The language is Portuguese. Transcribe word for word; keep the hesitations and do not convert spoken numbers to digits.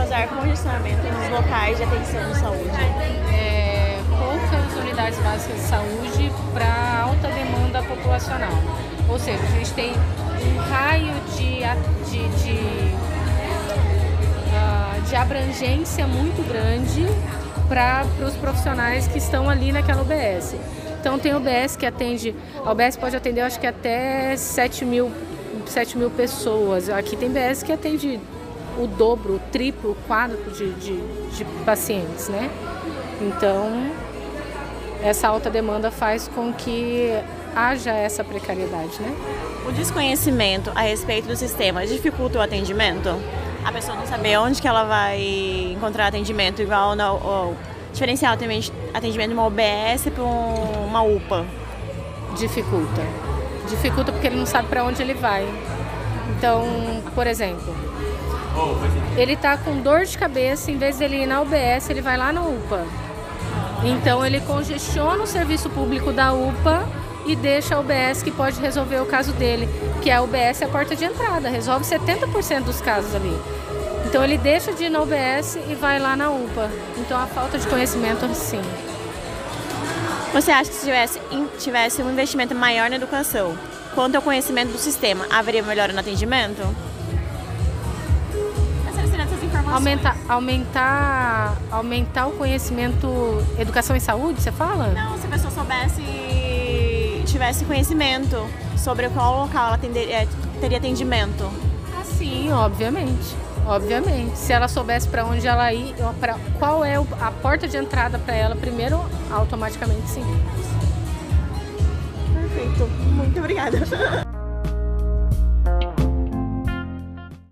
causar congestionamento nos locais de atenção de saúde? É, poucas unidades básicas de saúde para alta demanda populacional. Ou seja, a gente tem um raio de, de, de, uh, de abrangência muito grande para os profissionais que estão ali naquela U B S. Então tem U B S que atende, a U B S pode atender acho que até sete mil pessoas. Aqui tem U B S que atende o dobro, o triplo, o quádruplo de, de, de pacientes, né? Então essa alta demanda faz com que haja essa precariedade, né? O desconhecimento a respeito do sistema dificulta o atendimento? A pessoa não saber onde que ela vai encontrar atendimento, igual no, o, diferenciar o atendimento de uma U B S para uma U P A? Dificulta. Dificulta porque ele não sabe para onde ele vai. Então, por exemplo, ele está com dor de cabeça, em vez dele ir na U B S, ele vai lá na U P A. Então ele congestiona o serviço público da U P A e deixa a U B S que pode resolver o caso dele, que a U B S é a porta de entrada, resolve setenta por cento dos casos ali. Então ele deixa de ir na U B S e vai lá na U P A. Então a falta de conhecimento, sim. Você acha que se tivesse, tivesse um investimento maior na educação, quanto ao conhecimento do sistema, haveria melhora no atendimento? Aumentar, aumentar, aumentar o conhecimento, educação em saúde, você fala? Não, se a pessoa soubesse, tivesse conhecimento sobre qual local ela atenderia, teria atendimento. Ah, sim, obviamente, obviamente. Se ela soubesse para onde ela ir, pra, qual é a porta de entrada para ela, primeiro, automaticamente sim. Perfeito, muito obrigada.